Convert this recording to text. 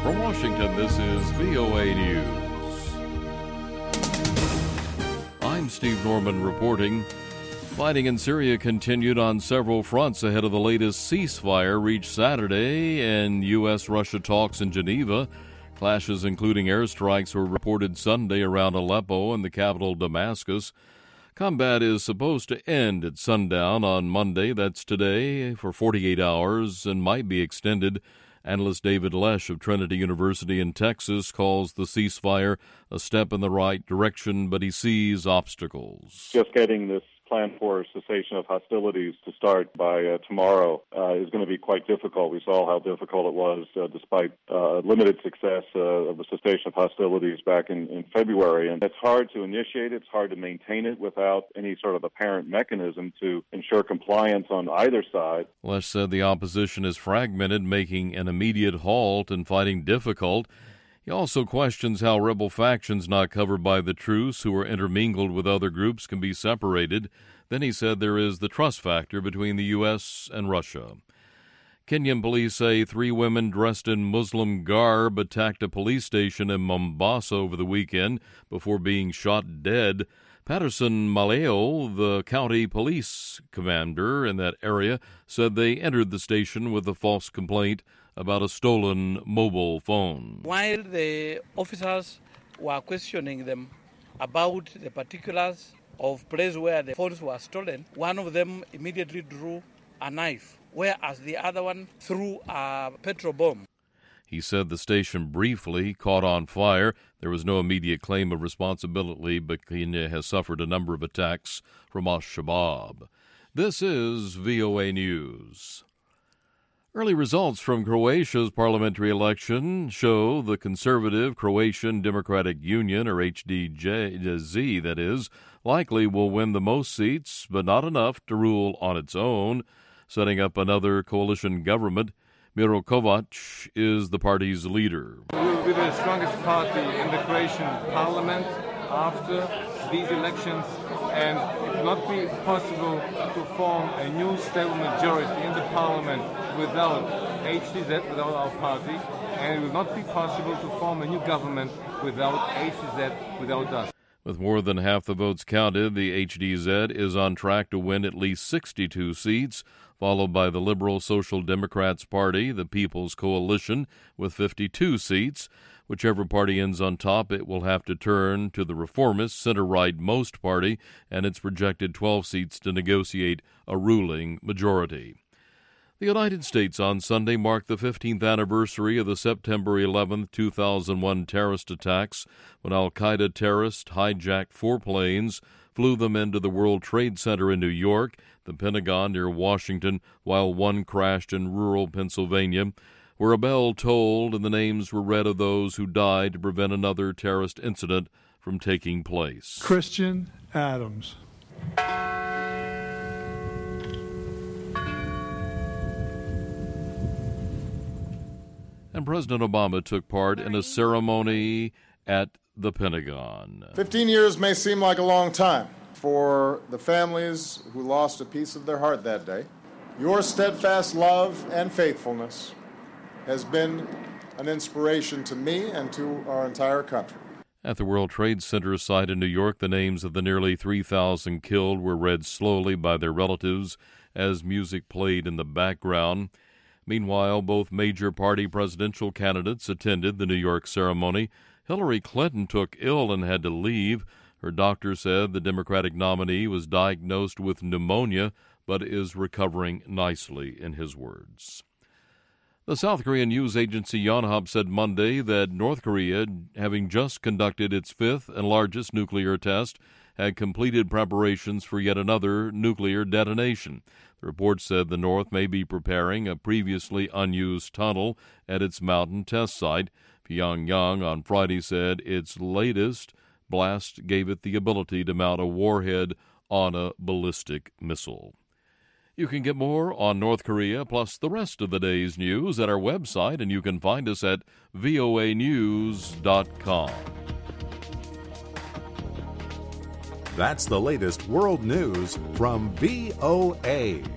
From Washington, this is VOA News. I'm Steve Norman reporting. Fighting in Syria continued on several fronts ahead of the latest ceasefire reached Saturday and U.S.-Russia talks in Geneva. Clashes including airstrikes were reported Sunday around Aleppo and the capital Damascus. Combat is supposed to end at sundown on Monday, that's today, for 48 hours and might be extended. Analyst David Lesh of Trinity University in Texas calls the ceasefire a step in the right direction, but he sees obstacles. Just getting this plan for cessation of hostilities to start by tomorrow is going to be quite difficult. We saw how difficult it was despite limited success of the cessation of hostilities back in February. And it's hard to initiate it. It's hard to maintain it without any sort of apparent mechanism to ensure compliance on either side. Lesh said the opposition is fragmented, making an immediate halt and fighting difficult. He also questions how rebel factions not covered by the truce who are intermingled with other groups can be separated. Then he said there is the trust factor between the U.S. and Russia. Kenyan police say 3 women dressed in Muslim garb attacked a police station in Mombasa over the weekend before being shot dead. Patterson Maleo, the county police commander in that area, said they entered the station with a false complaint about a stolen mobile phone. While the officers were questioning them about the particulars of place where the phones were stolen, one of them immediately drew a knife, whereas the other one threw a petrol bomb. He said the station briefly caught on fire. There was no immediate claim of responsibility, but Kenya has suffered a number of attacks from al-Shabaab. This is VOA News. Early results from Croatia's parliamentary election show the conservative Croatian Democratic Union, or HDZ, that is, likely will win the most seats, but not enough to rule on its own. Setting up another coalition government, Miro Kovac is the party's leader. We will be the strongest party in the Croatian parliament after these elections, and it will not be possible to form a new stable majority in the parliament without HDZ, without our party, and it will not be possible to form a new government without HDZ, without us. With more than half the votes counted, the HDZ is on track to win at least 62 seats, followed by the Liberal Social Democrats Party, the People's Coalition, with 52 seats. Whichever party ends on top, it will have to turn to the reformist center-right Most Party and its projected 12 seats to negotiate a ruling majority. The United States on Sunday marked the 15th anniversary of the September 11, 2001 terrorist attacks when al-Qaeda terrorists hijacked 4 planes, flew them into the World Trade Center in New York, the Pentagon near Washington, while one crashed in rural Pennsylvania, where a bell tolled and the names were read of those who died to prevent another terrorist incident from taking place. Christian Adams. And President Obama took part in a ceremony at the Pentagon. 15 years may seem like a long time for the families who lost a piece of their heart that day. Your steadfast love and faithfulness has been an inspiration to me and to our entire country. At the World Trade Center site in New York, the names of the nearly 3,000 killed were read slowly by their relatives as music played in the background. Meanwhile, both major party presidential candidates attended the New York ceremony. Hillary Clinton took ill and had to leave. Her doctor said the Democratic nominee was diagnosed with pneumonia, but is recovering nicely, in his words. The South Korean news agency Yonhap said Monday that North Korea, having just conducted its 5th and largest nuclear test, had completed preparations for yet another nuclear detonation. The report said the North may be preparing a previously unused tunnel at its mountain test site. Pyongyang on Friday said its latest blast gave it the ability to mount a warhead on a ballistic missile. You can get more on North Korea plus the rest of the day's news at our website, and you can find us at voanews.com. That's the latest world news from VOA.